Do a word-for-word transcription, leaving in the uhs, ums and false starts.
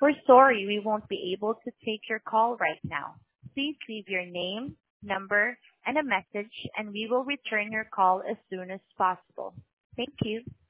We're sorry we won't be able to take your call right now. Please leave your name, number, and a message, and we will return your call as soon as possible. Thank you.